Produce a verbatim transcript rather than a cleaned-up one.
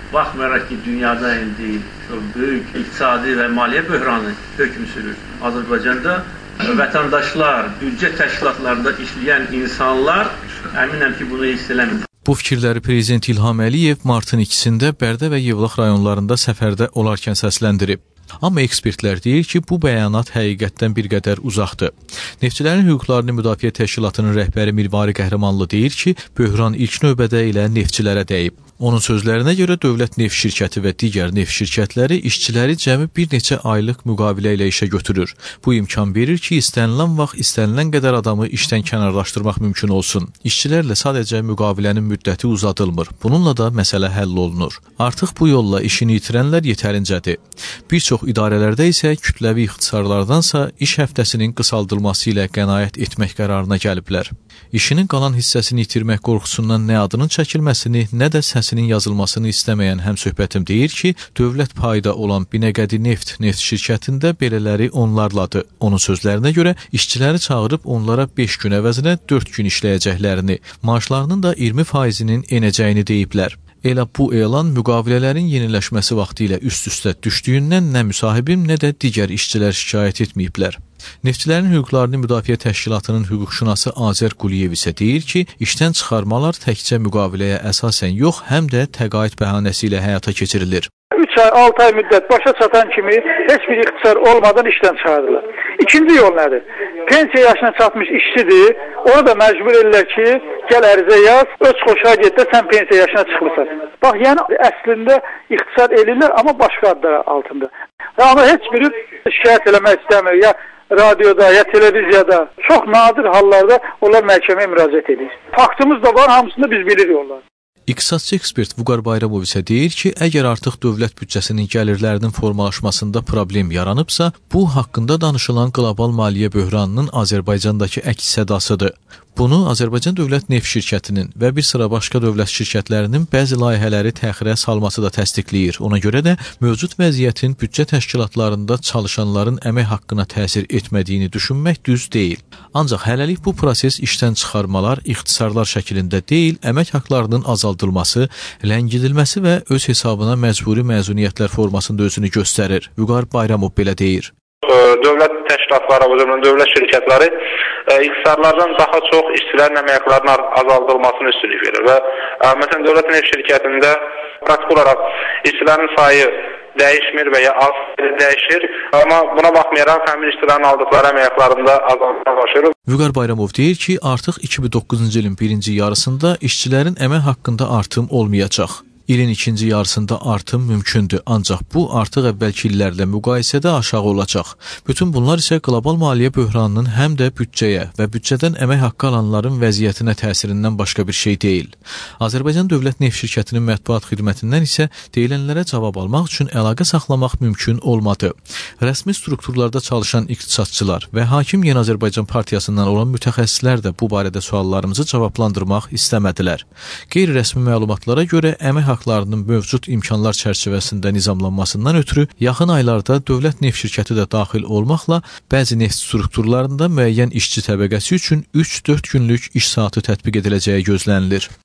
Baxmayaraq ki, dünyada indi çox böyük iqtisadi və maliyyə böhranı hökm sürür. Azərbaycanda vətəndaşlar, büdcə təşkilatlarında işləyən insanlar əminəm ki, bunu hiss eləmir. Bu fikirləri Prezident İlham Əliyev martın ikisində Bərdə və Yevlax rayonlarında səfərdə olarkən səsləndirib. Amma ekspertlər deyir ki, bu bəyanat həqiqətdən bir qədər uzaqdır. Neftçilərin hüquqlarını müdafiə təşkilatının rəhbəri Mirvari Qəhrəmanlı deyir ki, böhran ilk növbədə ilə neftçilərə dəyib. Onun sözlərinə görə Dövlət Neft Şirkəti və digər neft şirkətləri işçiləri cəmi bir neçə aylıq müqavilə ilə işə götürür. Bu imkan verir ki, istənilən vaxt istənilən qədər adamı işdən kənarlaşdırmaq mümkün olsun. İşçilərlə sadəcə müqavilənin müddəti uzadılmır. Bununla da məsələ həll olunur. Artıq bu yolla işini itirənlər yetərincədir. Bir çox idarələrdə isə kütləvi ixtisarlardansa iş həftəsinin qısaldılması ilə qənaət etmək qərarına gəliblər. İşinin qalan hissəsini itirmək qorxusundan nə adının çəkilməsini, nə də səsinin yazılmasını istəməyən həmsöhbətim deyir ki, dövlət payda olan Binəqədi Neft neft şirkətində belələri onlarladır. Onun sözlərinə görə işçiləri çağırıb onlara beş gün əvəzinə dörd gün işləyəcəklərini, maaşlarının da iyirmi faizinin enəcəyini deyiblər. Elə bu elan müqavilələrin yeniləşməsi vaxtı ilə üst-üstə düşdüyündən nə müsahibim, nə də digər işçilər şikayət etməyiblər. Neftçilərin hüquqlarını müdafiə təşkilatının hüquqşünası Azər Quliyev isə deyir ki, işdən çıxarmalar təkcə müqaviləyə əsasən yox, həm də təqaüd bəhanəsi ilə həyata keçirilir. üç ay, altı ay müddət başa çatan kimi heç bir ixtisar olmadan işdən çıxarırlar. İkinci yol nədir? Pensiya yaşına çatmış işçidir, onu da məcbur edirlər ki, gəl ərizə yaz, öz xoşuna getdə sən pensiya yaşına çıxmısan. Bax, yəni əslində ixtisar edirlər, amma başqa adlar altında. Amma heç biri şikayət eləmək istəmir, ya radioda, ya televiziyada, çox nadir hallarda onlar məhkəməyə müraciət edir. Faktımız da var, hamısını biz bilirik onlar. İqtisadçı ekspert Vüqar Bayramov isə deyir ki, əgər artıq dövlət büdcəsinin gəlirlərinin formalaşmasında problem yaranıbsa, bu haqqında danışılan qlobal maliyyə böhranının Azərbaycandakı əks sədasıdır. Bunu Azərbaycan Dövlət Neft Şirkətinin və bir sıra başqa dövlət şirkətlərinin bəzi layihələri təxirə salması da təsdiqləyir. Ona görə də mövcud vəziyyətin büdcə təşkilatlarında çalışanların əmək haqqına təsir etmədiyini düşünmək düz deyil. Ancaq hələlik bu proses işdən çıxarmalar, ixtisarlar şəklində deyil, əmək haqqlarının azaldılması, ləngidilməsi və öz hesabına məcburi məzuniyyətlər formasında özünü göstərir. Vüqar Bayramov belə deyir. Dövlət təşkilatları, o zaman dövlət şirkətləri ixtisarlardan daha çox işçilərin əmək haqqlarının azaldılmasını üstünlük verir və məsələn dövlət neft şirkətində praktik olaraq işçilərin sayı dəyişmir və ya az dəyişir, amma buna baxmayaraq həmin işçilərin aldıqları əmək haqqlarında azalma başlayır. Vüqar Bayramov deyir ki, artıq iki min doqquzuncu ilin birinci yarısında işçilərin əmək haqqında artım olmayacaq. İlin ikinci yarısında artım mümkündür, ancaq bu artıq əvvəlki illərlə müqayisədə aşağı olacaq. Bütün bunlar isə qlobal maliyyə böhranının həm də büdcəyə və büdcədən əmək haqqı alanların vəziyyətinə təsirindən başqa bir şey deyil. Azərbaycan Dövlət Neft Şirkətinin mətbuat xidmətindən isə deyilənlərə cavab almaq üçün əlaqə saxlamaq mümkün olmadı. Rəsmi strukturlarda çalışan iqtisadçılar və Hakim Yeni Azərbaycan Partiyasından olan mütəxəssislər də bu barədə suallarımızı cavablandırmaq istəmədilər. Qeyri-rəsmi məlumatlara görə əmək haqlarının mövcud imkanlar çərçivəsində nizamlanmasından ötürü yaxın aylarda Dövlət Neft Şirkəti də daxil olmaqla bəzi neft strukturlarında müəyyən işçi təbəqəsi üçün üç dörd günlük iş saatı tətbiq ediləcəyi gözlənilir.